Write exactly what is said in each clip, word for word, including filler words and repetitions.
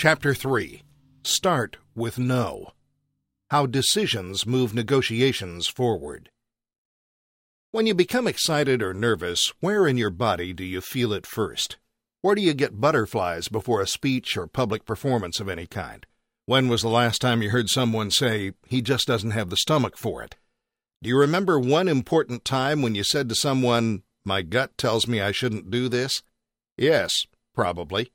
Chapter three. Start with No. How decisions move negotiations forward. When you become excited or nervous, where in your body do you feel it first? Where do you get butterflies before a speech or public performance of any kind? When was the last time you heard someone say, he just doesn't have the stomach for it? Do you remember one important time when you said to someone, my gut tells me I shouldn't do this? Yes, probably.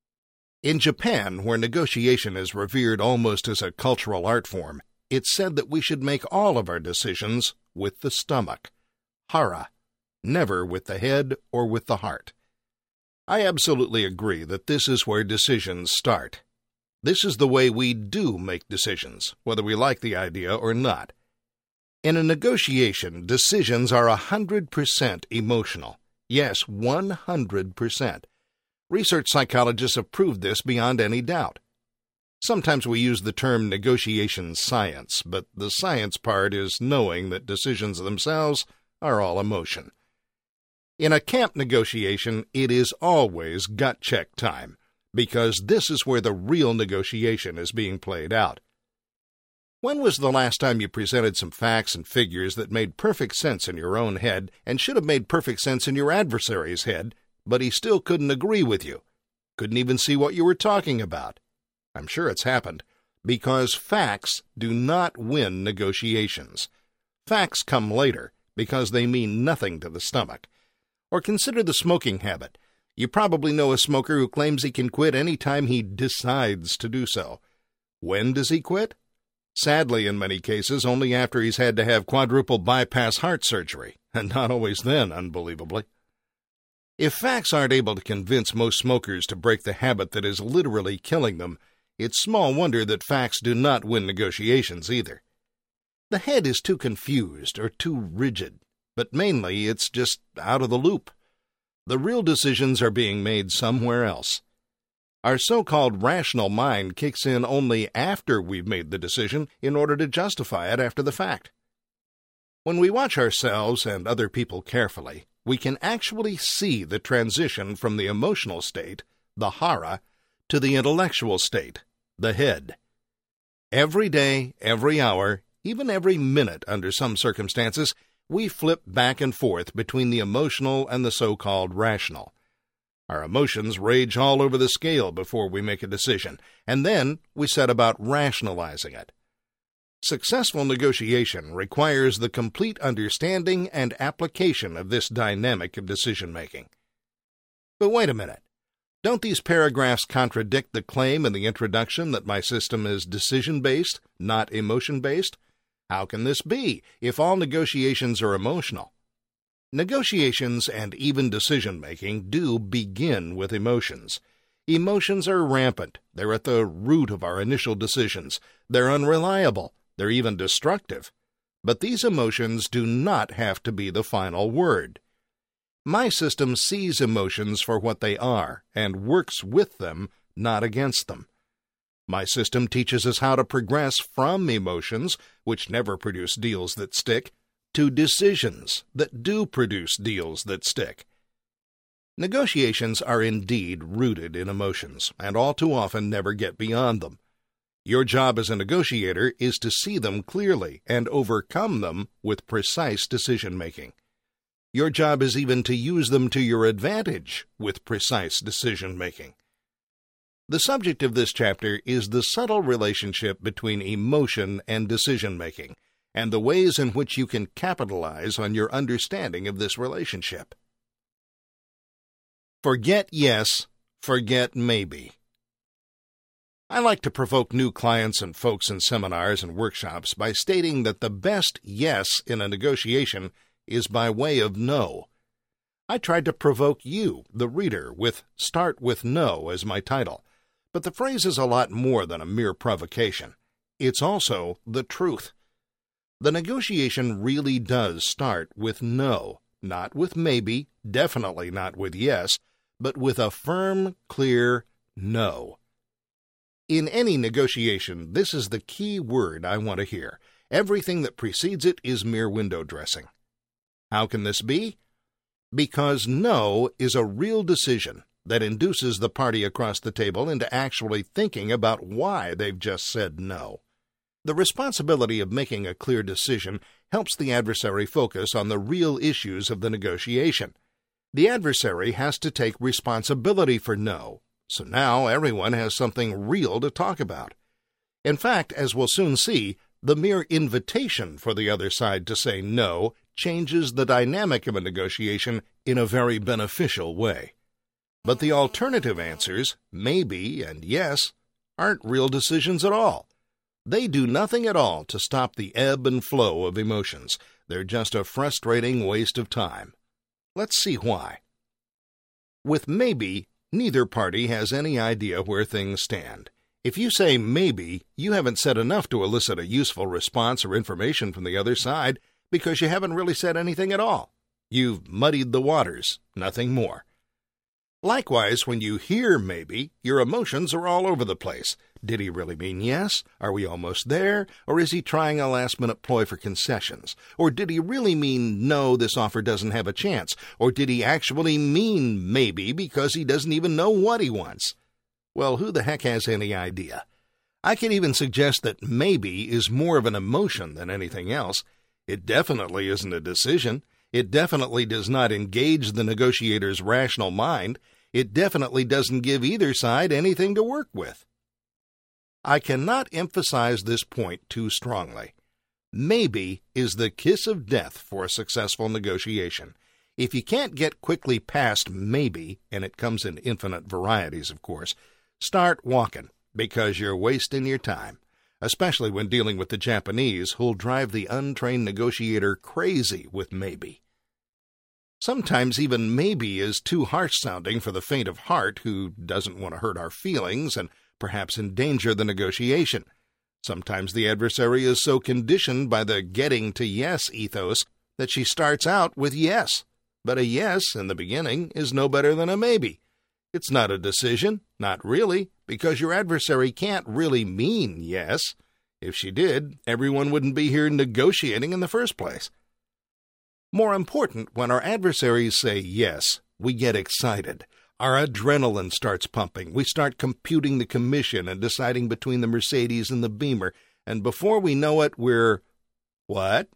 In Japan, where negotiation is revered almost as a cultural art form, it's said that we should make all of our decisions with the stomach, hara, never with the head or with the heart. I absolutely agree that this is where decisions start. This is the way we do make decisions, whether we like the idea or not. In a negotiation, decisions are one hundred percent emotional. Yes, one hundred percent. Research psychologists have proved this beyond any doubt. Sometimes we use the term negotiation science, but the science part is knowing that decisions themselves are all emotion. In a camp negotiation, it is always gut check time, because this is where the real negotiation is being played out. When was the last time you presented some facts and figures that made perfect sense in your own head and should have made perfect sense in your adversary's head, but he still couldn't agree with you, couldn't even see what you were talking about? I'm sure it's happened, because facts do not win negotiations. Facts come later because they mean nothing to the stomach. Or consider the smoking habit. You probably know a smoker who claims he can quit any time he decides to do so. When does he quit? Sadly, in many cases, only after he's had to have quadruple bypass heart surgery, and not always then, unbelievably. If facts aren't able to convince most smokers to break the habit that is literally killing them, it's small wonder that facts do not win negotiations either. The head is too confused or too rigid, but mainly it's just out of the loop. The real decisions are being made somewhere else. Our so-called rational mind kicks in only after we've made the decision in order to justify it after the fact. When we watch ourselves and other people carefully, we can actually see the transition from the emotional state, the hara, to the intellectual state, the head. Every day, every hour, even every minute under some circumstances, we flip back and forth between the emotional and the so-called rational. Our emotions rage all over the scale before we make a decision, and then we set about rationalizing it. Successful negotiation requires the complete understanding and application of this dynamic of decision-making. But wait a minute. Don't these paragraphs contradict the claim in the introduction that my system is decision-based, not emotion-based? How can this be, if all negotiations are emotional? Negotiations and even decision-making do begin with emotions. Emotions are rampant. They're at the root of our initial decisions. They're unreliable. They're even destructive. But these emotions do not have to be the final word. My system sees emotions for what they are and works with them, not against them. My system teaches us how to progress from emotions, which never produce deals that stick, to decisions that do produce deals that stick. Negotiations are indeed rooted in emotions, and all too often never get beyond them. Your job as a negotiator is to see them clearly and overcome them with precise decision-making. Your job is even to use them to your advantage with precise decision-making. The subject of this chapter is the subtle relationship between emotion and decision-making, and the ways in which you can capitalize on your understanding of this relationship. Forget yes, forget maybe. I like to provoke new clients and folks in seminars and workshops by stating that the best yes in a negotiation is by way of no. I tried to provoke you, the reader, with Start with No as my title, but the phrase is a lot more than a mere provocation. It's also the truth. The negotiation really does start with no, not with maybe, definitely not with yes, but with a firm, clear no. In any negotiation, this is the key word I want to hear. Everything that precedes it is mere window dressing. How can this be? Because no is a real decision, that induces the party across the table into actually thinking about why they've just said no. The responsibility of making a clear decision helps the adversary focus on the real issues of the negotiation. The adversary has to take responsibility for no, so now everyone has something real to talk about. In fact, as we'll soon see, the mere invitation for the other side to say no changes the dynamic of a negotiation in a very beneficial way. But the alternative answers, maybe and yes, aren't real decisions at all. They do nothing at all to stop the ebb and flow of emotions. They're just a frustrating waste of time. Let's see why. With maybe, neither party has any idea where things stand. If you say maybe, you haven't said enough to elicit a useful response or information from the other side because you haven't really said anything at all. You've muddied the waters, nothing more. Likewise, when you hear maybe, your emotions are all over the place. Did he really mean yes? Are we almost there? Or is he trying a last-minute ploy for concessions? Or did he really mean no, this offer doesn't have a chance? Or did he actually mean maybe because he doesn't even know what he wants? Well, who the heck has any idea? I can even suggest that maybe is more of an emotion than anything else. It definitely isn't a decision. It definitely does not engage the negotiator's rational mind. It definitely doesn't give either side anything to work with. I cannot emphasize this point too strongly. Maybe is the kiss of death for a successful negotiation. If you can't get quickly past maybe, and it comes in infinite varieties, of course, start walking, because you're wasting your time, especially when dealing with the Japanese, who'll drive the untrained negotiator crazy with maybe. Sometimes even maybe is too harsh-sounding for the faint of heart who doesn't want to hurt our feelings and perhaps endanger the negotiation. Sometimes the adversary is so conditioned by the getting to yes ethos that she starts out with yes. But a yes in the beginning is no better than a maybe. It's not a decision, not really, because your adversary can't really mean yes. If she did, everyone wouldn't be here negotiating in the first place. More important, when our adversaries say yes, we get excited. Our adrenaline starts pumping. We start computing the commission and deciding between the Mercedes and the Beamer. And before we know it, we're, what?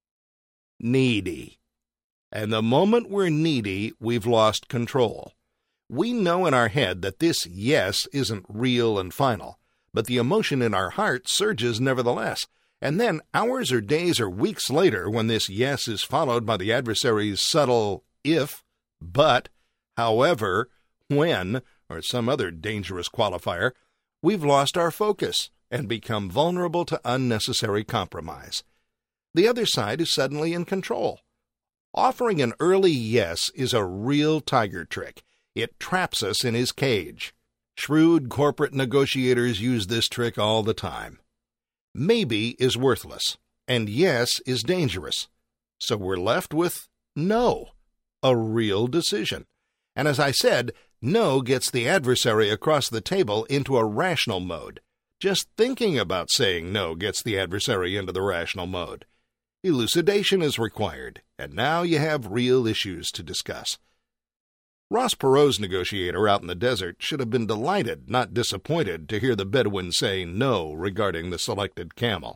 Needy. And the moment we're needy, we've lost control. We know in our head that this yes isn't real and final, but the emotion in our heart surges nevertheless. And then hours or days or weeks later, when this yes is followed by the adversary's subtle if, but, however, when, or some other dangerous qualifier, we've lost our focus and become vulnerable to unnecessary compromise. The other side is suddenly in control. Offering an early yes is a real tiger trick. It traps us in his cage. Shrewd corporate negotiators use this trick all the time. Maybe is worthless, and yes is dangerous. So we're left with no, a real decision. And as I said, no gets the adversary across the table into a rational mode. Just thinking about saying no gets the adversary into the rational mode. Elucidation is required, and now you have real issues to discuss. Ross Perot's negotiator out in the desert should have been delighted, not disappointed, to hear the Bedouin say no regarding the selected camel.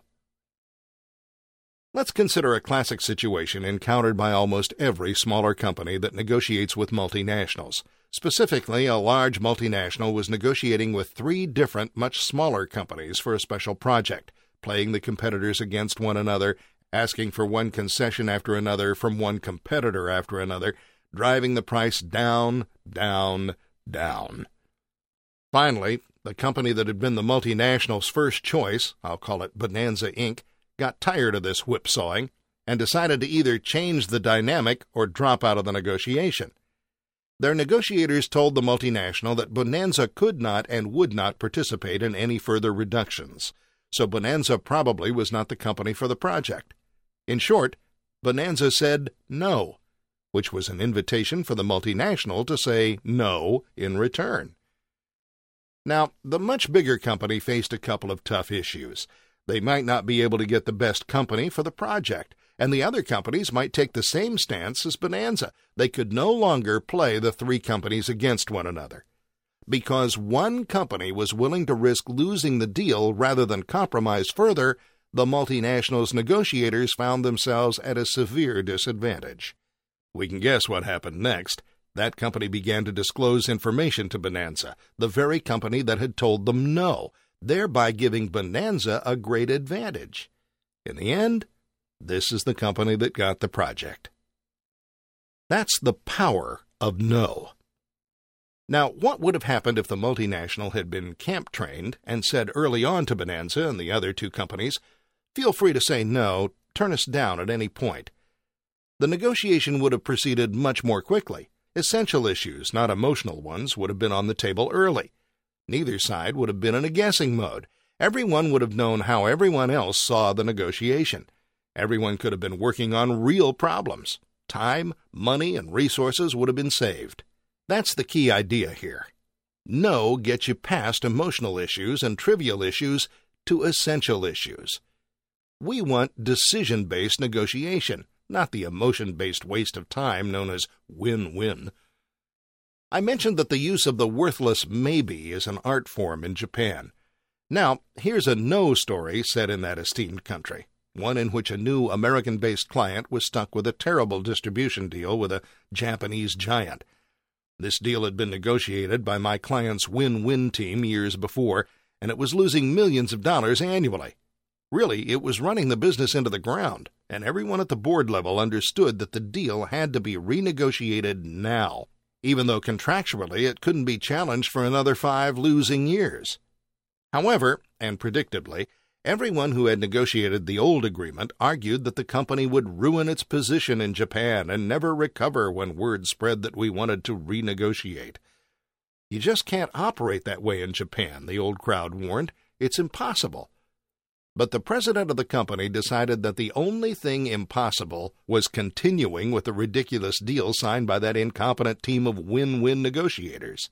Let's consider a classic situation encountered by almost every smaller company that negotiates with multinationals. Specifically, a large multinational was negotiating with three different, much smaller companies for a special project, playing the competitors against one another, asking for one concession after another from one competitor after another, driving the price down, down, down. Finally, the company that had been the multinational's first choice, I'll call it Bonanza Incorporated, got tired of this whipsawing and decided to either change the dynamic or drop out of the negotiation. Their negotiators told the multinational that Bonanza could not and would not participate in any further reductions, so Bonanza probably was not the company for the project. In short, Bonanza said no, which was an invitation for the multinational to say no in return. Now, the much bigger company faced a couple of tough issues. They might not be able to get the best company for the project, and the other companies might take the same stance as Bonanza. They could no longer play the three companies against one another. Because one company was willing to risk losing the deal rather than compromise further, the multinationals' negotiators found themselves at a severe disadvantage. We can guess what happened next. That company began to disclose information to Bonanza, the very company that had told them no, thereby giving Bonanza a great advantage. In the end, this is the company that got the project. That's the power of no. Now, what would have happened if the multinational had been camp-trained and said early on to Bonanza and the other two companies, "Feel free to say no, turn us down at any point"? The negotiation would have proceeded much more quickly. Essential issues, not emotional ones, would have been on the table early. Neither side would have been in a guessing mode. Everyone would have known how everyone else saw the negotiation. Everyone could have been working on real problems. Time, money, and resources would have been saved. That's the key idea here. No gets you past emotional issues and trivial issues to essential issues. We want decision-based negotiation, not the emotion-based waste of time known as win-win. I mentioned that the use of the worthless maybe is an art form in Japan. Now, here's a no story set in that esteemed country, one in which a new American-based client was stuck with a terrible distribution deal with a Japanese giant. This deal had been negotiated by my client's win-win team years before, and it was losing millions of dollars annually. Really, it was running the business into the ground, and everyone at the board level understood that the deal had to be renegotiated now, even though contractually it couldn't be challenged for another five losing years. However, and predictably, everyone who had negotiated the old agreement argued that the company would ruin its position in Japan and never recover when word spread that we wanted to renegotiate. You just can't operate that way in Japan, the old crowd warned. It's impossible. But the president of the company decided that the only thing impossible was continuing with the ridiculous deal signed by that incompetent team of win-win negotiators.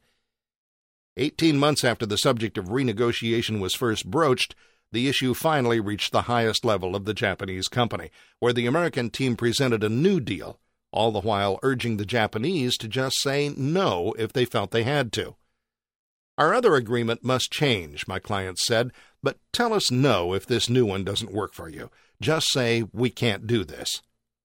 Eighteen months after the subject of renegotiation was first broached, the issue finally reached the highest level of the Japanese company, where the American team presented a new deal, all the while urging the Japanese to just say no if they felt they had to. "Our other agreement must change," my client said, "but tell us no if this new one doesn't work for you. Just say, we can't do this."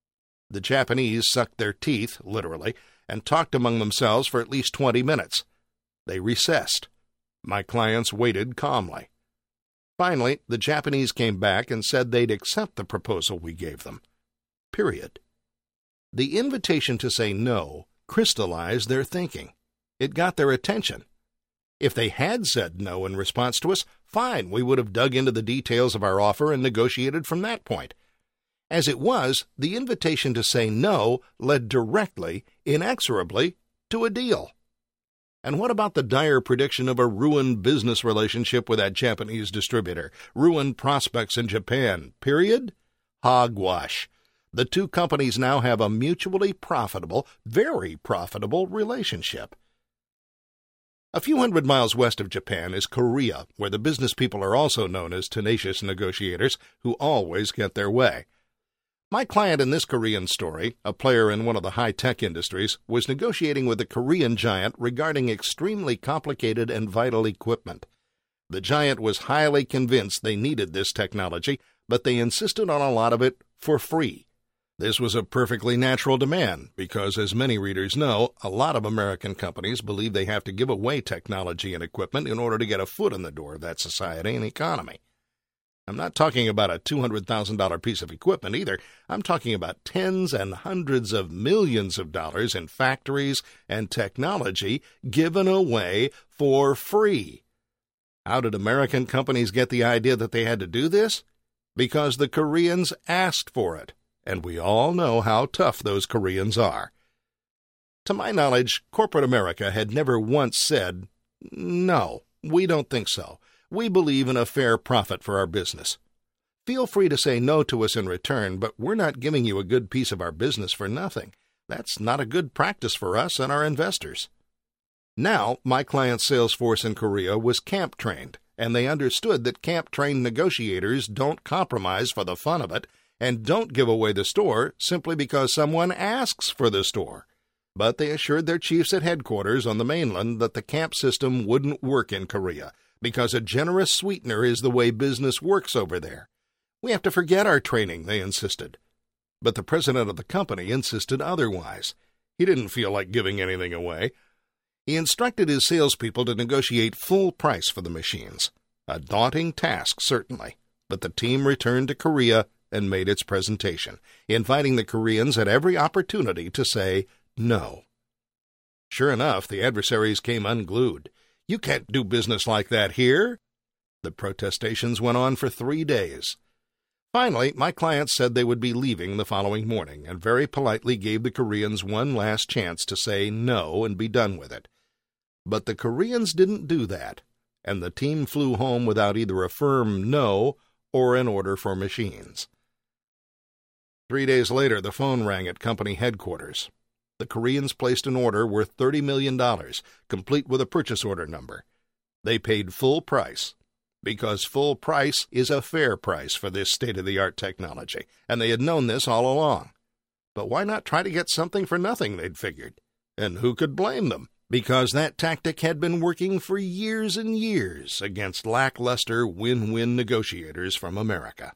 The Japanese sucked their teeth, literally, and talked among themselves for at least twenty minutes. They recessed. My clients waited calmly. Finally, the Japanese came back and said they'd accept the proposal we gave them. Period. The invitation to say no crystallized their thinking. It got their attention. If they had said no in response to us, fine, we would have dug into the details of our offer and negotiated from that point. As it was, the invitation to say no led directly, inexorably, to a deal. And what about the dire prediction of a ruined business relationship with that Japanese distributor, ruined prospects in Japan, period? Hogwash. The two companies now have a mutually profitable, very profitable relationship. A few hundred miles west of Japan is Korea, where the business people are also known as tenacious negotiators who always get their way. My client in this Korean story, a player in one of the high-tech industries, was negotiating with a Korean giant regarding extremely complicated and vital equipment. The giant was highly convinced they needed this technology, but they insisted on a lot of it for free. This was a perfectly natural demand because, as many readers know, a lot of American companies believe they have to give away technology and equipment in order to get a foot in the door of that society and economy. I'm not talking about a two hundred thousand dollars piece of equipment either. I'm talking about tens and hundreds of millions of dollars in factories and technology given away for free. How did American companies get the idea that they had to do this? Because the Koreans asked for it, and we all know how tough those Koreans are. To my knowledge, corporate America had never once said, "No, we don't think so. We believe in a fair profit for our business. Feel free to say no to us in return, but we're not giving you a good piece of our business for nothing. That's not a good practice for us and our investors." Now, my client's sales force in Korea was camp-trained, and they understood that camp-trained negotiators don't compromise for the fun of it, and don't give away the store simply because someone asks for the store. But they assured their chiefs at headquarters on the mainland that the camp system wouldn't work in Korea because a generous sweetener is the way business works over there. We have to forget our training, they insisted. But the president of the company insisted otherwise. He didn't feel like giving anything away. He instructed his salespeople to negotiate full price for the machines. A daunting task, certainly, but the team returned to Korea and made its presentation, inviting the Koreans at every opportunity to say no. Sure enough, the adversaries came unglued. You can't do business like that here. The protestations went on for three days. Finally, my clients said they would be leaving the following morning and very politely gave the Koreans one last chance to say no and be done with it. But the Koreans didn't do that, and the team flew home without either a firm no or an order for machines. Three days later, the phone rang at company headquarters. The Koreans placed an order worth thirty million dollars, complete with a purchase order number. They paid full price, because full price is a fair price for this state-of-the-art technology, and they had known this all along. But why not try to get something for nothing, they'd figured? And who could blame them? Because that tactic had been working for years and years against lackluster win-win negotiators from America.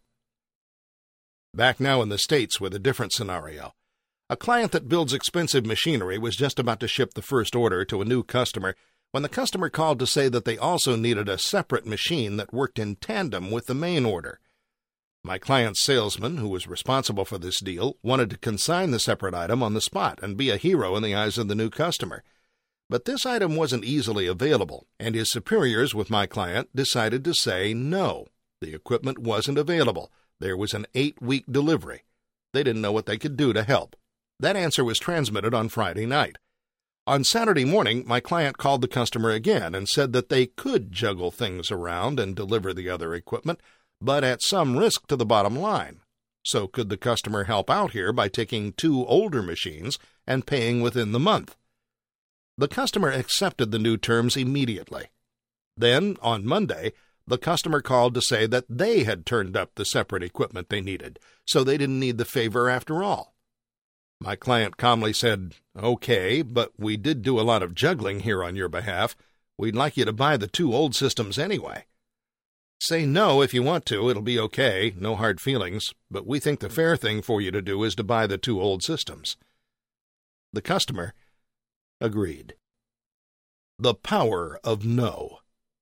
Back now in the States with a different scenario. A client that builds expensive machinery was just about to ship the first order to a new customer when the customer called to say that they also needed a separate machine that worked in tandem with the main order. My client's salesman, who was responsible for this deal, wanted to consign the separate item on the spot and be a hero in the eyes of the new customer. But this item wasn't easily available, and his superiors with my client decided to say no. The equipment wasn't available. There was an eight-week delivery. They didn't know what they could do to help. That answer was transmitted on Friday night. On Saturday morning, my client called the customer again and said that they could juggle things around and deliver the other equipment, but at some risk to the bottom line. So could the customer help out here by taking two older machines and paying within the month? The customer accepted the new terms immediately. Then, on Monday, the customer called to say that they had turned up the separate equipment they needed, so they didn't need the favor after all. My client calmly said, "Okay, but we did do a lot of juggling here on your behalf. We'd like you to buy the two old systems anyway. Say no if you want to, it'll be okay, no hard feelings, but we think the fair thing for you to do is to buy the two old systems." The customer agreed. The power of no.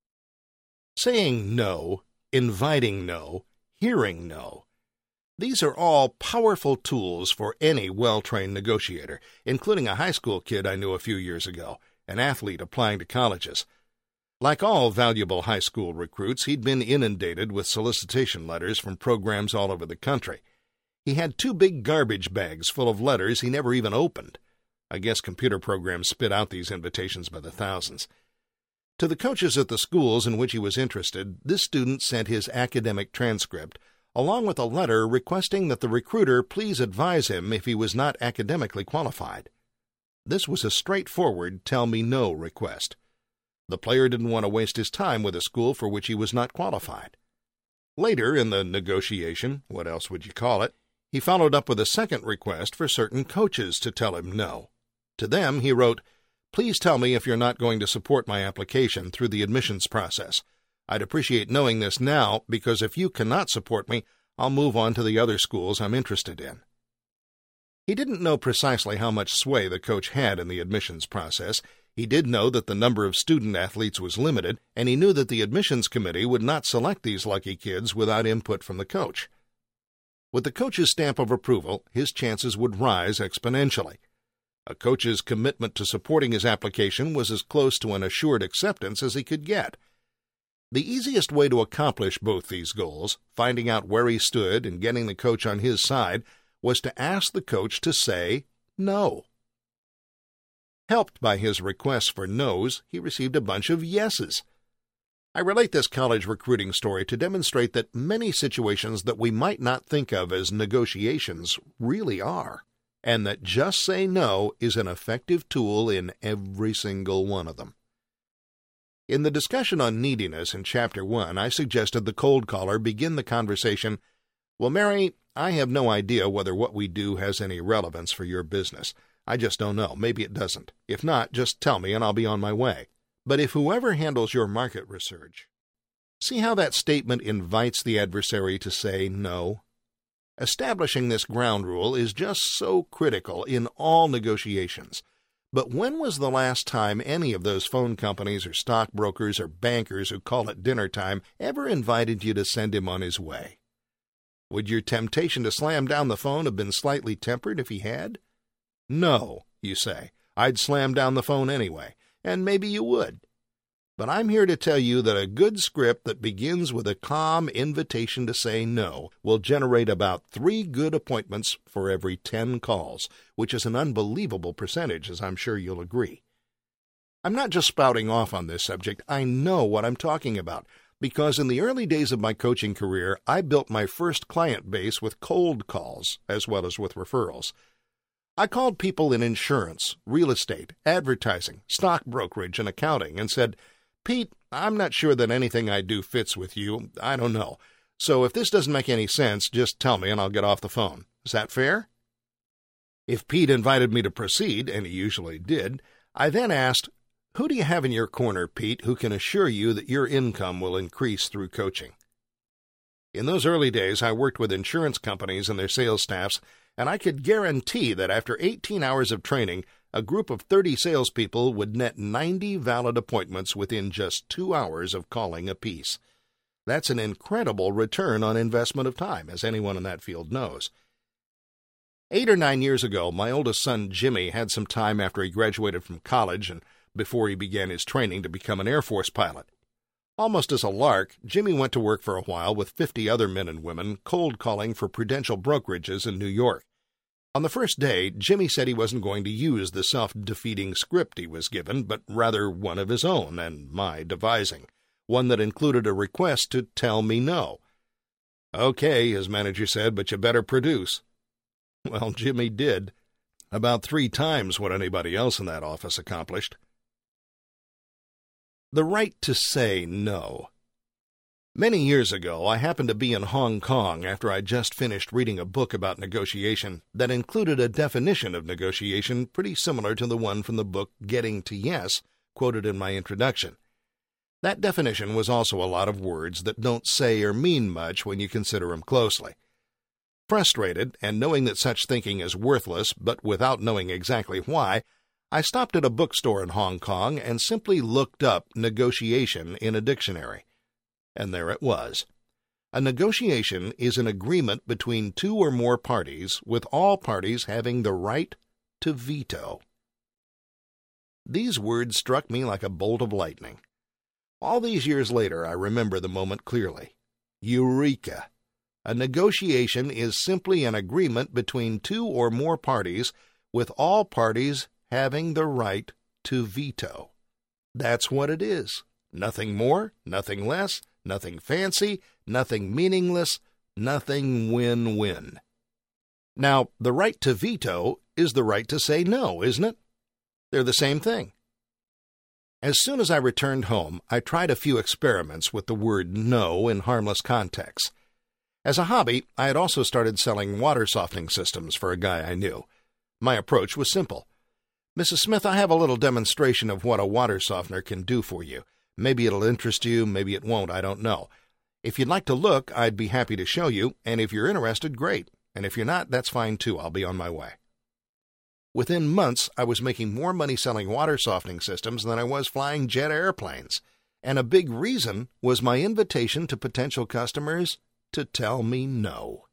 Saying no, inviting no, hearing no. These are all powerful tools for any well-trained negotiator, including a high school kid I knew a few years ago, an athlete applying to colleges. Like all valuable high school recruits, he'd been inundated with solicitation letters from programs all over the country. He had two big garbage bags full of letters he never even opened. I guess computer programs spit out these invitations by the thousands. To the coaches at the schools in which he was interested, this student sent his academic transcript, along with a letter requesting that the recruiter please advise him if he was not academically qualified. This was a straightforward tell-me-no request. The player didn't want to waste his time with a school for which he was not qualified. Later in the negotiation, what else would you call it, he followed up with a second request for certain coaches to tell him no. To them, he wrote, "Please tell me if you're not going to support my application through the admissions process. I'd appreciate knowing this now, because if you cannot support me, I'll move on to the other schools I'm interested in." He didn't know precisely how much sway the coach had in the admissions process. He did know that the number of student athletes was limited, and he knew that the admissions committee would not select these lucky kids without input from the coach. With the coach's stamp of approval, his chances would rise exponentially. A coach's commitment to supporting his application was as close to an assured acceptance as he could get. The easiest way to accomplish both these goals, finding out where he stood and getting the coach on his side, was to ask the coach to say no. Helped by his requests for no's, he received a bunch of yeses. I relate this college recruiting story to demonstrate that many situations that we might not think of as negotiations really are, and that just say no is an effective tool in every single one of them. In the discussion on neediness in Chapter one, I suggested the cold caller begin the conversation, "Well, Mary, I have no idea whether what we do has any relevance for your business. I just don't know. Maybe it doesn't. If not, just tell me and I'll be on my way. But if whoever handles your market research, see how that statement invites the adversary to say no? Establishing this ground rule is just so critical in all negotiations. But when was the last time any of those phone companies or stockbrokers or bankers who call it dinner time ever invited you to send him on his way? Would your temptation to slam down the phone have been slightly tempered if he had? No, you say. I'd slam down the phone anyway, and maybe you would. But I'm here to tell you that a good script that begins with a calm invitation to say no will generate about three good appointments for every ten calls, which is an unbelievable percentage, as I'm sure you'll agree. I'm not just spouting off on this subject. I know what I'm talking about, because in the early days of my coaching career, I built my first client base with cold calls as well as with referrals. I called people in insurance, real estate, advertising, stock brokerage, and accounting and said, Pete, I'm not sure that anything I do fits with you. I don't know. So if this doesn't make any sense, just tell me and I'll get off the phone. Is that fair? If Pete invited me to proceed, and he usually did, I then asked, who do you have in your corner, Pete, who can assure you that your income will increase through coaching? In those early days, I worked with insurance companies and their sales staffs, and I could guarantee that after eighteen hours of training, a group of thirty salespeople would net ninety valid appointments within just two hours of calling apiece. That's an incredible return on investment of time, as anyone in that field knows. Eight or nine years ago, my oldest son Jimmy had some time after he graduated from college and before he began his training to become an Air Force pilot. Almost as a lark, Jimmy went to work for a while with fifty other men and women cold calling for Prudential brokerages in New York. On the first day, Jimmy said he wasn't going to use the self-defeating script he was given, but rather one of his own and my devising, one that included a request to tell me no. Okay, his manager said, but you better produce. Well, Jimmy did, about three times what anybody else in that office accomplished. The right to say no. Many years ago, I happened to be in Hong Kong after I'd just finished reading a book about negotiation that included a definition of negotiation pretty similar to the one from the book Getting to Yes, quoted in my introduction. That definition was also a lot of words that don't say or mean much when you consider them closely. Frustrated, and knowing that such thinking is worthless, but without knowing exactly why, I stopped at a bookstore in Hong Kong and simply looked up negotiation in a dictionary. And there it was. A negotiation is an agreement between two or more parties, with all parties having the right to veto. These words struck me like a bolt of lightning. All these years later, I remember the moment clearly. Eureka! A negotiation is simply an agreement between two or more parties, with all parties having the right to veto. That's what it is. Nothing more, nothing less, nothing fancy, nothing meaningless, nothing win-win. Now, the right to veto is the right to say no, isn't it? They're the same thing. As soon as I returned home, I tried a few experiments with the word no in harmless contexts. As a hobby, I had also started selling water softening systems for a guy I knew. My approach was simple. Missus Smith, I have a little demonstration of what a water softener can do for you. Maybe it'll interest you, maybe it won't, I don't know. If you'd like to look, I'd be happy to show you, and if you're interested, great. And if you're not, that's fine too, I'll be on my way. Within months, I was making more money selling water softening systems than I was flying jet airplanes. And a big reason was my invitation to potential customers to tell me no.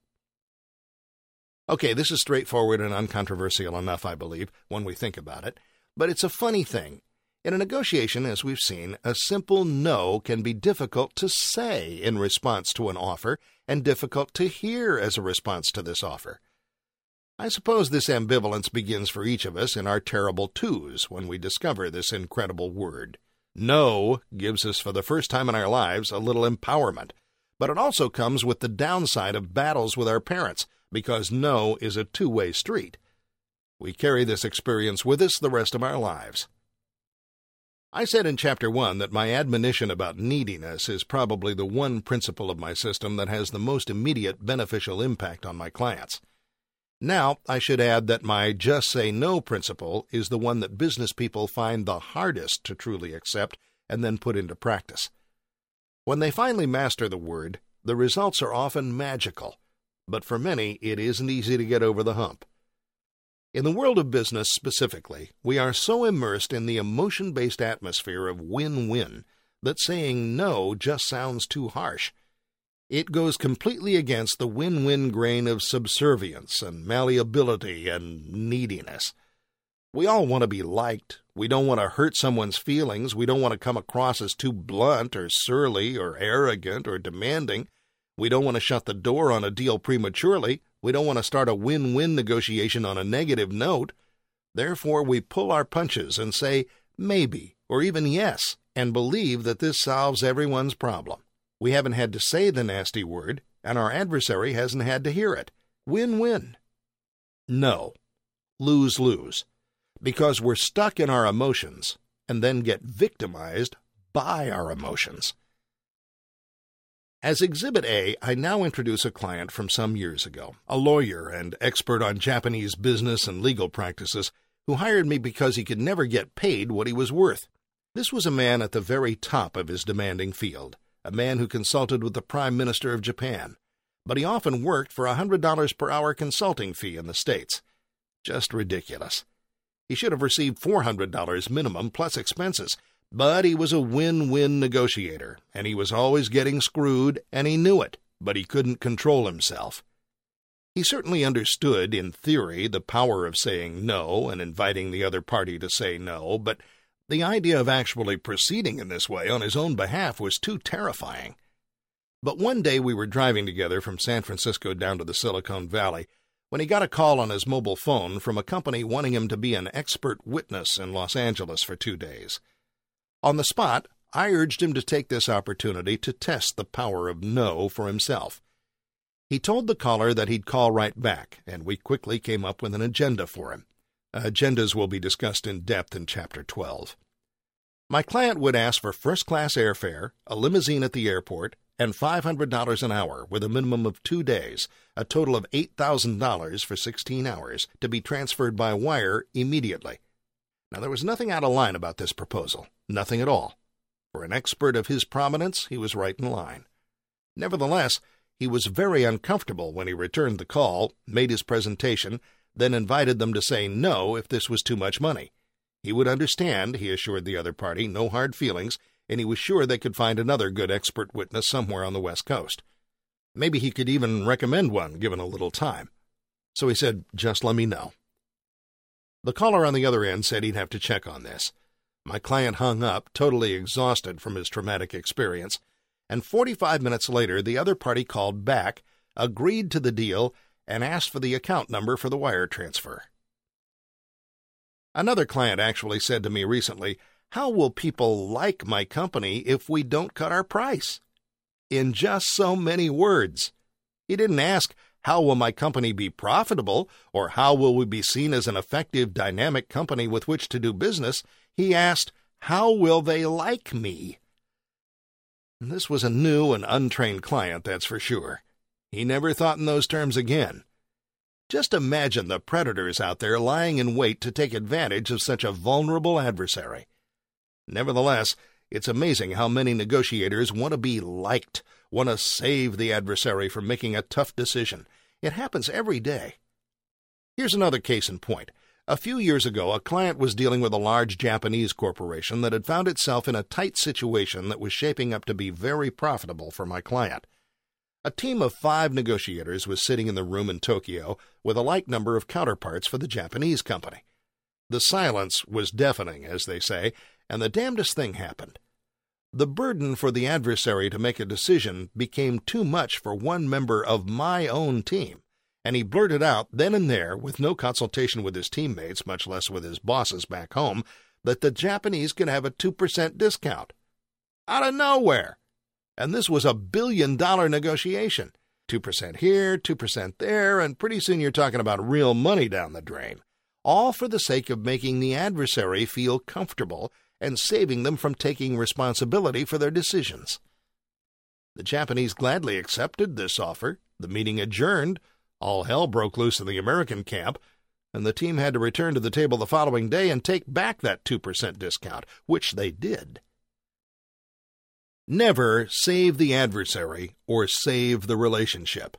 Okay, this is straightforward and uncontroversial enough, I believe, when we think about it. But it's a funny thing. In a negotiation, as we've seen, a simple no can be difficult to say in response to an offer and difficult to hear as a response to this offer. I suppose this ambivalence begins for each of us in our terrible twos when we discover this incredible word. No gives us, for the first time in our lives, a little empowerment. But it also comes with the downside of battles with our parents, because no is a two-way street. We carry this experience with us the rest of our lives. I said in Chapter one that my admonition about neediness is probably the one principle of my system that has the most immediate beneficial impact on my clients. Now, I should add that my just say no principle is the one that business people find the hardest to truly accept and then put into practice. When they finally master the word, the results are often magical, but for many it isn't easy to get over the hump. In the world of business specifically, we are so immersed in the emotion-based atmosphere of win-win that saying no just sounds too harsh. It goes completely against the win-win grain of subservience and malleability and neediness. We all want to be liked. We don't want to hurt someone's feelings. We don't want to come across as too blunt or surly or arrogant or demanding. We don't want to shut the door on a deal prematurely. We don't want to start a win-win negotiation on a negative note. Therefore, we pull our punches and say maybe or even yes and believe that this solves everyone's problem. We haven't had to say the nasty word, and our adversary hasn't had to hear it. Win-win. No. Lose-lose. Because we're stuck in our emotions and then get victimized by our emotions. As Exhibit A, I now introduce a client from some years ago, a lawyer and expert on Japanese business and legal practices, who hired me because he could never get paid what he was worth. This was a man at the very top of his demanding field, a man who consulted with the Prime Minister of Japan, but he often worked for a one hundred dollars per hour consulting fee in the States. Just ridiculous. He should have received four hundred dollars minimum plus expenses, but he was a win-win negotiator, and he was always getting screwed, and he knew it, but he couldn't control himself. He certainly understood, in theory, the power of saying no and inviting the other party to say no, but the idea of actually proceeding in this way on his own behalf was too terrifying. But one day we were driving together from San Francisco down to the Silicon Valley when he got a call on his mobile phone from a company wanting him to be an expert witness in Los Angeles for two days. On the spot, I urged him to take this opportunity to test the power of no for himself. He told the caller that he'd call right back, and we quickly came up with an agenda for him. Agendas will be discussed in depth in Chapter twelve. My client would ask for first-class airfare, a limousine at the airport, and five hundred dollars an hour with a minimum of two days, a total of eight thousand dollars for sixteen hours, to be transferred by wire immediately. Now, there was nothing out of line about this proposal, nothing at all. For an expert of his prominence, he was right in line. Nevertheless, he was very uncomfortable when he returned the call, made his presentation, then invited them to say no if this was too much money. He would understand, he assured the other party, no hard feelings, and he was sure they could find another good expert witness somewhere on the West Coast. Maybe he could even recommend one, given a little time. So he said, just let me know. The caller on the other end said he'd have to check on this. My client hung up, totally exhausted from his traumatic experience, and forty-five minutes later the other party called back, agreed to the deal, and asked for the account number for the wire transfer. Another client actually said to me recently, "How will people like my company if we don't cut our price?" In just so many words. He didn't ask, "How will my company be profitable?" or "How will we be seen as an effective, dynamic company with which to do business?" He asked, "How will they like me?" This was a new and untrained client, that's for sure. He never thought in those terms again. Just imagine the predators out there lying in wait to take advantage of such a vulnerable adversary. Nevertheless, it's amazing how many negotiators want to be liked, want to save the adversary from making a tough decision. It happens every day. Here's another case in point. A few years ago, a client was dealing with a large Japanese corporation that had found itself in a tight situation that was shaping up to be very profitable for my client. A team of five negotiators was sitting in the room in Tokyo with a like number of counterparts for the Japanese company. The silence was deafening, as they say, and the damnedest thing happened. The burden for the adversary to make a decision became too much for one member of my own team, and he blurted out then and there, with no consultation with his teammates, much less with his bosses back home, that the Japanese could have a two percent discount. Out of nowhere! And this was a billion-dollar negotiation. two percent here, two percent there, and pretty soon you're talking about real money down the drain. All for the sake of making the adversary feel comfortable and saving them from taking responsibility for their decisions. The Japanese gladly accepted this offer. The meeting adjourned. All hell broke loose in the American camp, and the team had to return to the table the following day and take back that two percent discount, which they did. Never save the adversary or save the relationship.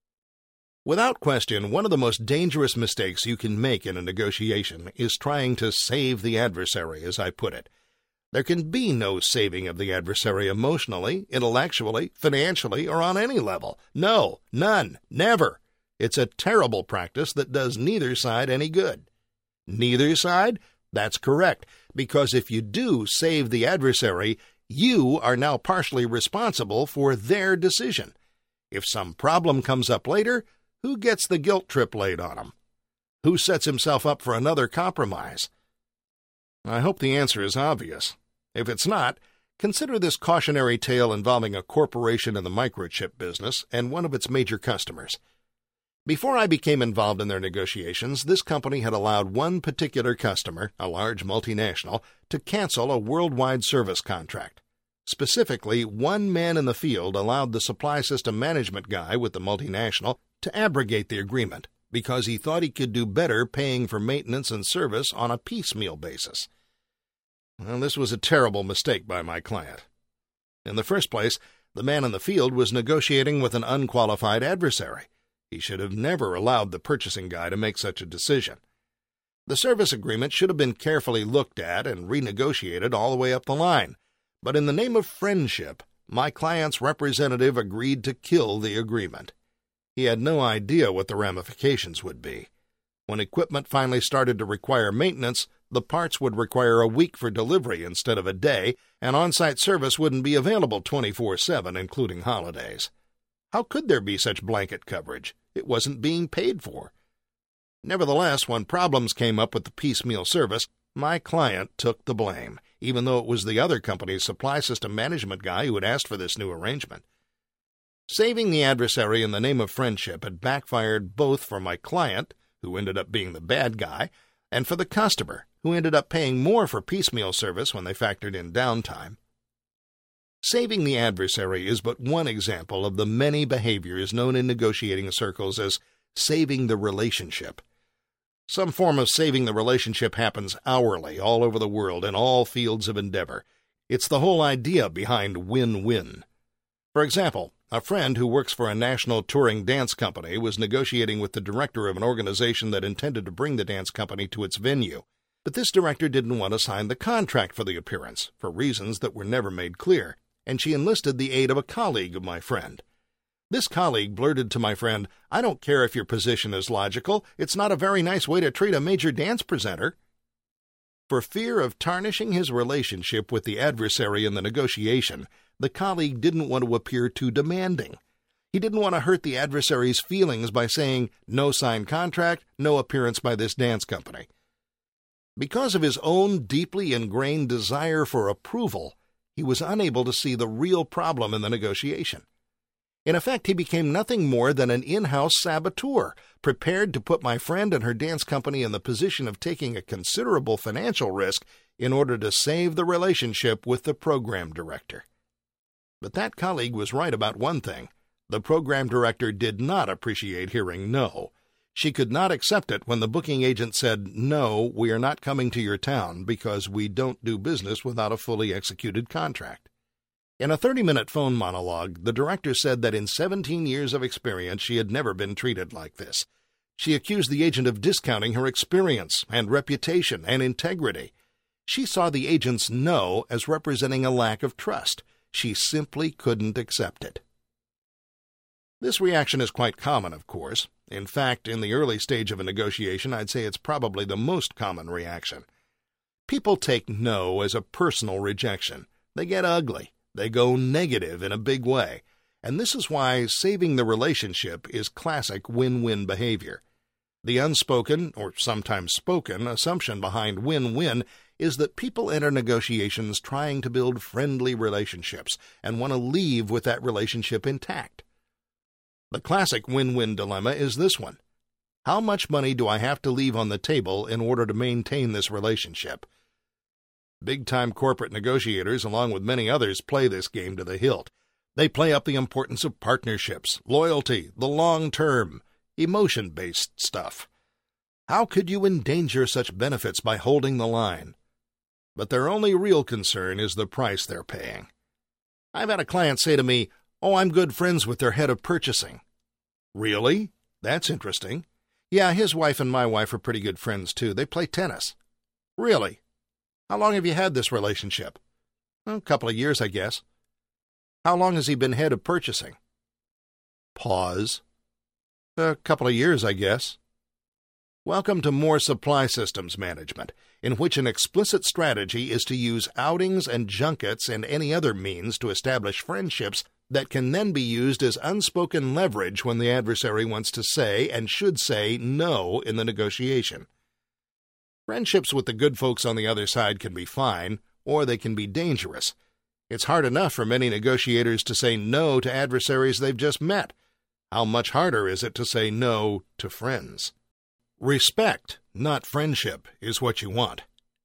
Without question, one of the most dangerous mistakes you can make in a negotiation is trying to save the adversary, as I put it. There can be no saving of the adversary emotionally, intellectually, financially, or on any level. No, none, never. It's a terrible practice that does neither side any good. Neither side? That's correct, because if you do save the adversary, you are now partially responsible for their decision. If some problem comes up later, who gets the guilt trip laid on him? Who sets himself up for another compromise? I hope the answer is obvious. If it's not, consider this cautionary tale involving a corporation in the microchip business and one of its major customers. Before I became involved in their negotiations, this company had allowed one particular customer, a large multinational, to cancel a worldwide service contract. Specifically, one man in the field allowed the supply system management guy with the multinational to abrogate the agreement because he thought he could do better paying for maintenance and service on a piecemeal basis. Well, this was a terrible mistake by my client. In the first place, the man in the field was negotiating with an unqualified adversary. He should have never allowed the purchasing guy to make such a decision. The service agreement should have been carefully looked at and renegotiated all the way up the line, but in the name of friendship, my client's representative agreed to kill the agreement. He had no idea what the ramifications would be. When equipment finally started to require maintenance, the parts would require a week for delivery instead of a day, and on-site service wouldn't be available twenty-four seven, including holidays. How could there be such blanket coverage? It wasn't being paid for. Nevertheless, when problems came up with the piecemeal service, my client took the blame, even though it was the other company's supply system management guy who had asked for this new arrangement. Saving the adversary in the name of friendship had backfired both for my client, who ended up being the bad guy, and for the customer, who ended up paying more for piecemeal service when they factored in downtime. Saving the adversary is but one example of the many behaviors known in negotiating circles as saving the relationship. Some form of saving the relationship happens hourly all over the world in all fields of endeavor. It's the whole idea behind win-win. For example, a friend who works for a national touring dance company was negotiating with the director of an organization that intended to bring the dance company to its venue. But this director didn't want to sign the contract for the appearance, for reasons that were never made clear, and she enlisted the aid of a colleague of my friend. This colleague blurted to my friend, "I don't care if your position is logical. It's not a very nice way to treat a major dance presenter." For fear of tarnishing his relationship with the adversary in the negotiation, the colleague didn't want to appear too demanding. He didn't want to hurt the adversary's feelings by saying, "No signed contract, no appearance by this dance company." Because of his own deeply ingrained desire for approval, he was unable to see the real problem in the negotiation. In effect, he became nothing more than an in-house saboteur, prepared to put my friend and her dance company in the position of taking a considerable financial risk in order to save the relationship with the program director. But that colleague was right about one thing. The program director did not appreciate hearing no. She could not accept it when the booking agent said, "No, we are not coming to your town because we don't do business without a fully executed contract." In a thirty-minute phone monologue, the director said that in seventeen years of experience she had never been treated like this. She accused the agent of discounting her experience and reputation and integrity. She saw the agent's no as representing a lack of trust. She simply couldn't accept it. This reaction is quite common, of course. In fact, in the early stage of a negotiation, I'd say it's probably the most common reaction. People take no as a personal rejection. They get ugly. They go negative in a big way, and this is why saving the relationship is classic win-win behavior. The unspoken, or sometimes spoken, assumption behind win-win is that people enter negotiations trying to build friendly relationships and want to leave with that relationship intact. The classic win-win dilemma is this one. How much money do I have to leave on the table in order to maintain this relationship? Big-time corporate negotiators, along with many others, play this game to the hilt. They play up the importance of partnerships, loyalty, the long term, emotion-based stuff. How could you endanger such benefits by holding the line? But their only real concern is the price they're paying. I've had a client say to me, "Oh, I'm good friends with their head of purchasing." Really? That's interesting. Yeah, his wife and my wife are pretty good friends, too. They play tennis. Really? How long have you had this relationship? A couple of years, I guess. How long has he been head of purchasing? Pause. A couple of years, I guess. Welcome to More Supply Systems Management, in which an explicit strategy is to use outings and junkets and any other means to establish friendships that can then be used as unspoken leverage when the adversary wants to say and should say no in the negotiation. Friendships with the good folks on the other side can be fine, or they can be dangerous. It's hard enough for many negotiators to say no to adversaries they've just met. How much harder is it to say no to friends? Respect, not friendship, is what you want.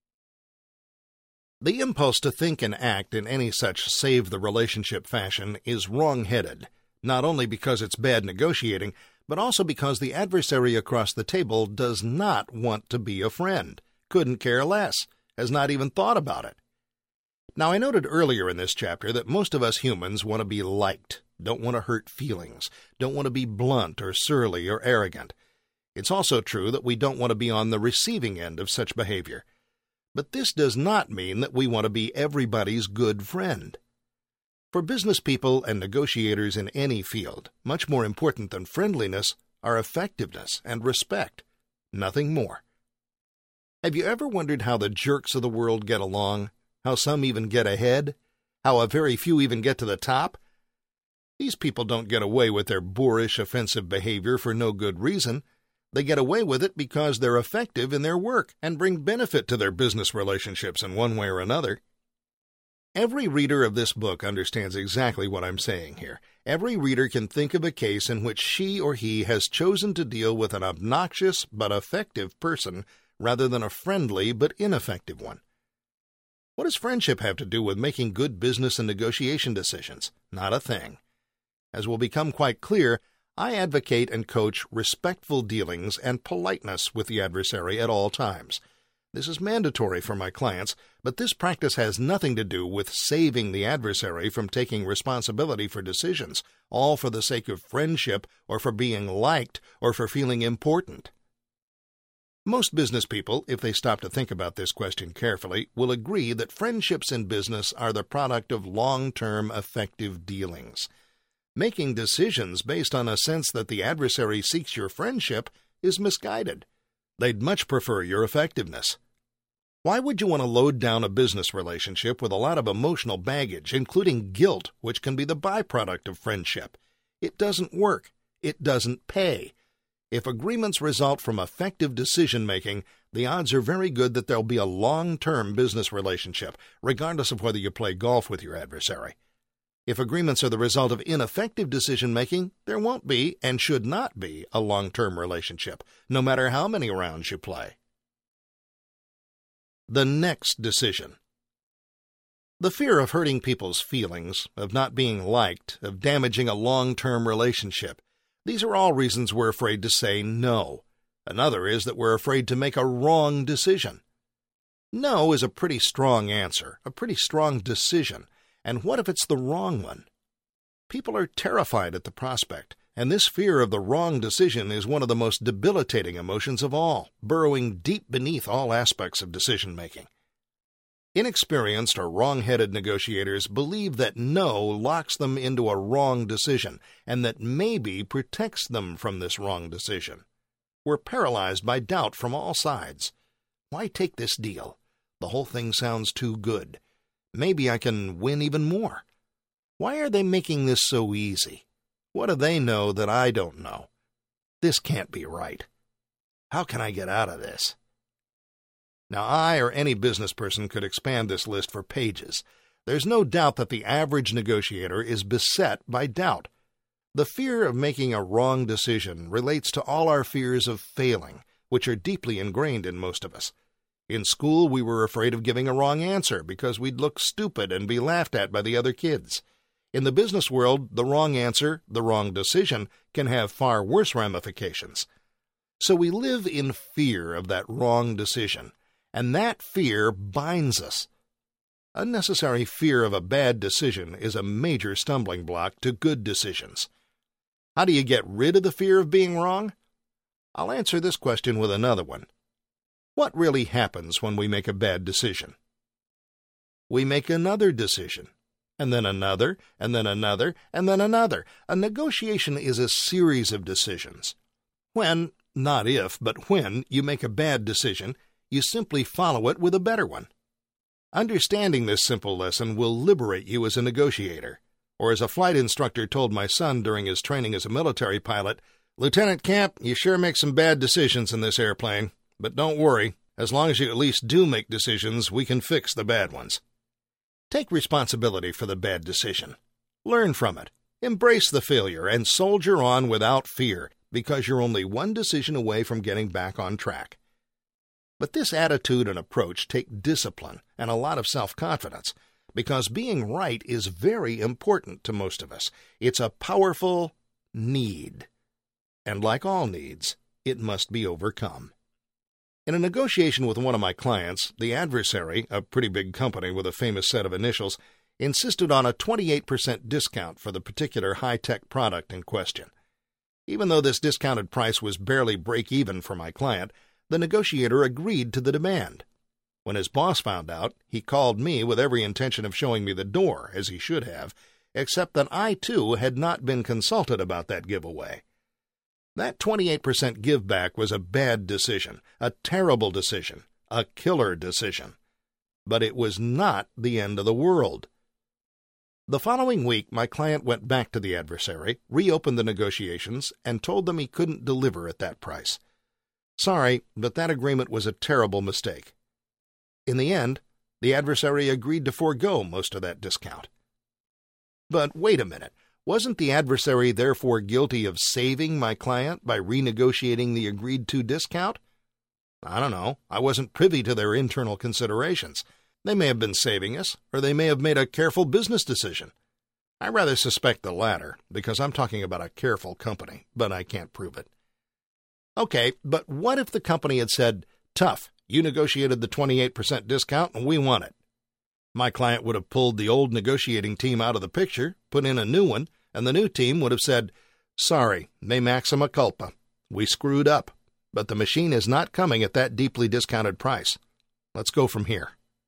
The impulse to think and act in any such save-the-relationship fashion is wrong-headed, not only because it's bad negotiating, but also because the adversary across the table does not want to be a friend, couldn't care less, has not even thought about it. Now, I noted earlier in this chapter that most of us humans want to be liked, don't want to hurt feelings, don't want to be blunt or surly or arrogant. It's also true that we don't want to be on the receiving end of such behavior. But this does not mean that we want to be everybody's good friend. For business people and negotiators in any field, much more important than friendliness are effectiveness and respect, nothing more. Have you ever wondered how the jerks of the world get along? How some even get ahead? How a very few even get to the top? These people don't get away with their boorish, offensive behavior for no good reason. They get away with it because they're effective in their work and bring benefit to their business relationships in one way or another. Every reader of this book understands exactly what I'm saying here. Every reader can think of a case in which she or he has chosen to deal with an obnoxious but effective person rather than a friendly but ineffective one. What does friendship have to do with making good business and negotiation decisions? Not a thing. As will become quite clear, I advocate and coach respectful dealings and politeness with the adversary at all times. This is mandatory for my clients, but this practice has nothing to do with saving the adversary from taking responsibility for decisions, all for the sake of friendship or for being liked or for feeling important. Most business people, if they stop to think about this question carefully, will agree that friendships in business are the product of long-term effective dealings. Making decisions based on a sense that the adversary seeks your friendship is misguided. They'd much prefer your effectiveness. Why would you want to load down a business relationship with a lot of emotional baggage, including guilt, which can be the byproduct of friendship? It doesn't work. It doesn't pay. If agreements result from effective decision-making, the odds are very good that there'll be a long-term business relationship, regardless of whether you play golf with your adversary. If agreements are the result of ineffective decision-making, there won't be and should not be a long-term relationship, no matter how many rounds you play. The next decision. The fear of hurting people's feelings, of not being liked, of damaging a long-term relationship, these are all reasons we're afraid to say no. Another is that we're afraid to make a wrong decision. No is a pretty strong answer, a pretty strong decision. And what if it's the wrong one? People are terrified at the prospect, and this fear of the wrong decision is one of the most debilitating emotions of all, burrowing deep beneath all aspects of decision-making. Inexperienced or wrong-headed negotiators believe that no locks them into a wrong decision, and that maybe protects them from this wrong decision. We're paralyzed by doubt from all sides. Why take this deal? The whole thing sounds too good. Maybe I can win even more. Why are they making this so easy? What do they know that I don't know? This can't be right. How can I get out of this? Now, I or any business person could expand this list for pages. There's no doubt that the average negotiator is beset by doubt. The fear of making a wrong decision relates to all our fears of failing, which are deeply ingrained in most of us. In school, we were afraid of giving a wrong answer because we'd look stupid and be laughed at by the other kids. In the business world, the wrong answer, the wrong decision, can have far worse ramifications. So we live in fear of that wrong decision, and that fear binds us. Unnecessary fear of a bad decision is a major stumbling block to good decisions. How do you get rid of the fear of being wrong? I'll answer this question with another one. What really happens when we make a bad decision? We make another decision, and then another, and then another, and then another. A negotiation is a series of decisions. When, not if, but when you make a bad decision, you simply follow it with a better one. Understanding this simple lesson will liberate you as a negotiator. Or as a flight instructor told my son during his training as a military pilot, "Lieutenant Camp, you sure make some bad decisions in this airplane. But don't worry, as long as you at least do make decisions, we can fix the bad ones." Take responsibility for the bad decision. Learn from it. Embrace the failure and soldier on without fear, because you're only one decision away from getting back on track. But this attitude and approach take discipline and a lot of self-confidence, because being right is very important to most of us. It's a powerful need. And like all needs, it must be overcome. In a negotiation with one of my clients, the adversary, a pretty big company with a famous set of initials, insisted on a twenty-eight percent discount for the particular high-tech product in question. Even though this discounted price was barely break-even for my client, the negotiator agreed to the demand. When his boss found out, he called me with every intention of showing me the door, as he should have, except that I, too, had not been consulted about that giveaway. That twenty-eight percent give-back was a bad decision, a terrible decision, a killer decision. But it was not the end of the world. The following week, my client went back to the adversary, reopened the negotiations, and told them he couldn't deliver at that price. Sorry, but that agreement was a terrible mistake. In the end, the adversary agreed to forego most of that discount. But wait a minute. Wasn't the adversary therefore guilty of saving my client by renegotiating the agreed-to discount? I don't know. I wasn't privy to their internal considerations. They may have been saving us, or they may have made a careful business decision. I rather suspect the latter, because I'm talking about a careful company, but I can't prove it. Okay, but what if the company had said, "Tough, you negotiated the twenty-eight percent discount and we want it"? My client would have pulled the old negotiating team out of the picture, put in a new one, and the new team would have said, "Sorry, me maxima culpa. We screwed up, but the machine is not coming at that deeply discounted price. Let's go from here."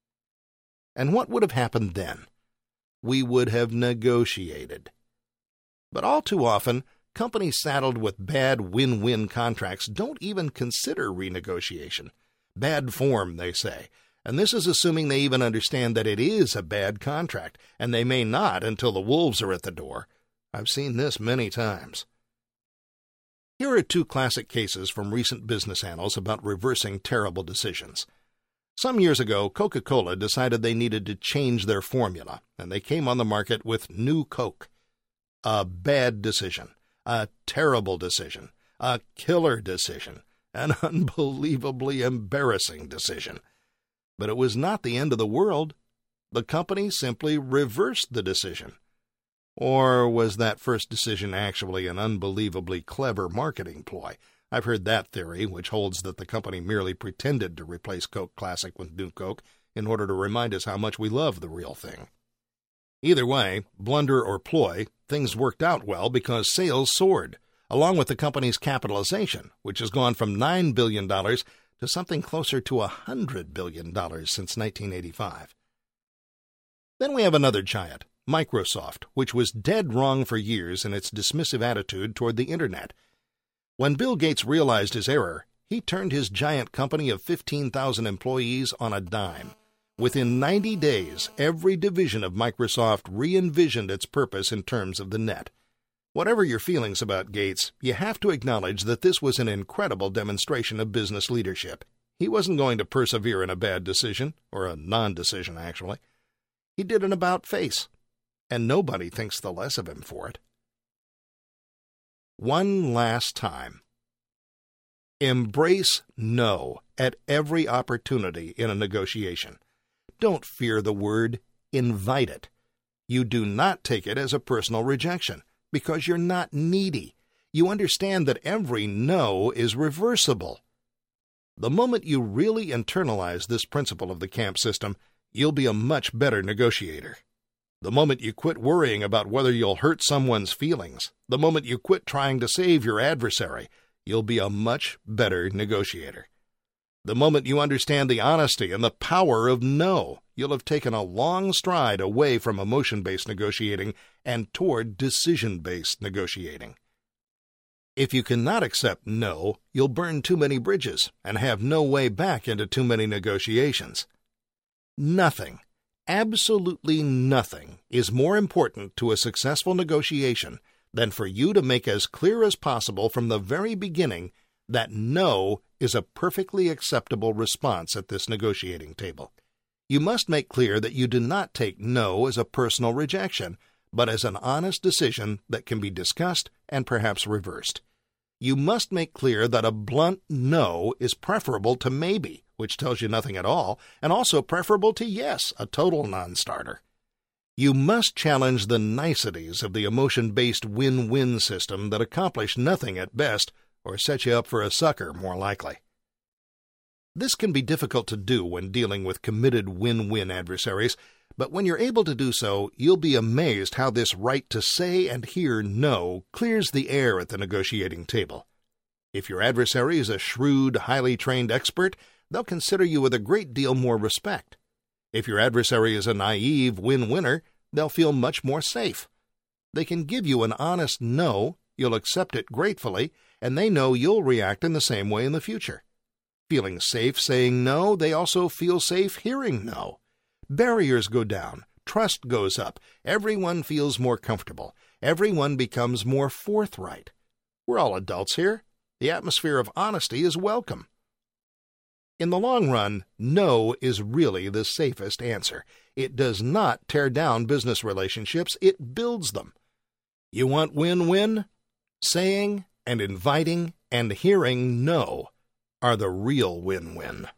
And what would have happened then? We would have negotiated. But all too often, companies saddled with bad win-win contracts don't even consider renegotiation. Bad form, they say. And this is assuming they even understand that it is a bad contract, and they may not until the wolves are at the door. I've seen this many times. Here are two classic cases from recent business annals about reversing terrible decisions. Some years ago, Coca-Cola decided they needed to change their formula, and they came on the market with New Coke. A bad decision, a terrible decision, a killer decision, an unbelievably embarrassing decision. But it was not the end of the world. The company simply reversed the decision. Or was that first decision actually an unbelievably clever marketing ploy? I've heard that theory, which holds that the company merely pretended to replace Coke Classic with New Coke in order to remind us how much we love the real thing. Either way, blunder or ploy, things worked out well because sales soared, along with the company's capitalization, which has gone from nine billion dollars to something closer to one hundred billion dollars since nineteen eighty-five. Then we have another giant, Microsoft, which was dead wrong for years in its dismissive attitude toward the Internet. When Bill Gates realized his error, he turned his giant company of fifteen thousand employees on a dime. Within ninety days, every division of Microsoft re-envisioned its purpose in terms of the net. Whatever your feelings about Gates, you have to acknowledge that this was an incredible demonstration of business leadership. He wasn't going to persevere in a bad decision, or a non-decision, actually. He did an about-face, and nobody thinks the less of him for it. One last time. Embrace no. at every opportunity in a negotiation. Don't fear the word, invite it. You do not take it as a personal rejection, because you're not needy. You understand that every no is reversible. The moment you really internalize this principle of the CAMP system, you'll be a much better negotiator. The moment you quit worrying about whether you'll hurt someone's feelings, the moment you quit trying to save your adversary, you'll be a much better negotiator. The moment you understand the honesty and the power of no, you'll have taken a long stride away from emotion-based negotiating and toward decision-based negotiating. If you cannot accept no, you'll burn too many bridges and have no way back into too many negotiations. Nothing, absolutely nothing, is more important to a successful negotiation than for you to make as clear as possible from the very beginning that no is a perfectly acceptable response at this negotiating table. You must make clear that you do not take no as a personal rejection, but as an honest decision that can be discussed and perhaps reversed. You must make clear that a blunt no is preferable to maybe, which tells you nothing at all, and also preferable to yes, a total non-starter. You must challenge the niceties of the emotion-based win-win system that accomplish nothing at best or set you up for a sucker more likely. This can be difficult to do when dealing with committed win-win adversaries, but when you're able to do so, you'll be amazed how this right to say and hear no clears the air at the negotiating table. If your adversary is a shrewd, highly trained expert, they'll consider you with a great deal more respect. If your adversary is a naive win-winner, they'll feel much more safe. They can give you an honest no, you'll accept it gratefully, and they know you'll react in the same way in the future. Feeling safe saying no, they also feel safe hearing no. Barriers go down, trust goes up, everyone feels more comfortable, everyone becomes more forthright. We're all adults here. The atmosphere of honesty is welcome. In the long run, no is really the safest answer. It does not tear down business relationships, it builds them. You want win-win? Saying and inviting and hearing no are the real win-win.